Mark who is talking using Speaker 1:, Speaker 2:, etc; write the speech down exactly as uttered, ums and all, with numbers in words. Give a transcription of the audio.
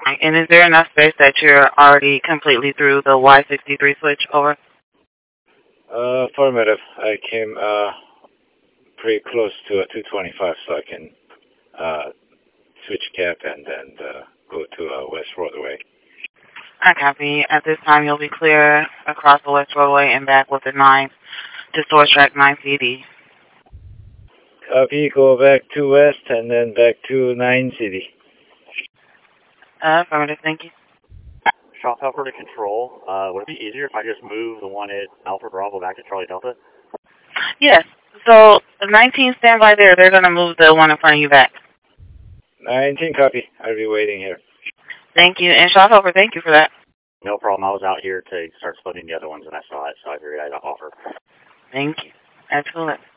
Speaker 1: And is there enough space that you're already completely through the Y sixty-three switch? Over.
Speaker 2: Uh, affirmative. I came uh pretty close to a two twenty-five, so I can uh switch cap and then uh, go to uh, West Roadway.
Speaker 1: I copy. At this time, you'll be clear across the West Roadway and back with the nine to Source Track nine C D.
Speaker 2: Copy. Go back to West and then back to nine C D.
Speaker 1: Uh, affirmative. Thank you.
Speaker 3: Shop helper to control. Uh, would it be easier if I just move the one at Alpha Bravo back to Charlie Delta?
Speaker 1: Yes. So the nineteen stand by there. They're going to move the one in front of you back.
Speaker 2: nineteen, copy. I'll be waiting here.
Speaker 1: Thank you. And shop helper, thank you for that.
Speaker 3: No problem. I was out here to start splitting the other ones and I saw it, so I figured I'd offer.
Speaker 1: Thank you. Excellent.